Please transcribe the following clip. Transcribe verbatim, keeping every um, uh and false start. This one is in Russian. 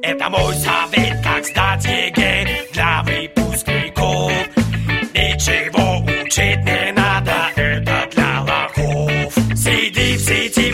Это мой совет, как сдать ЕГЭ для выпускников. Ничего учить не надо, это для лохов. Сиди в сети,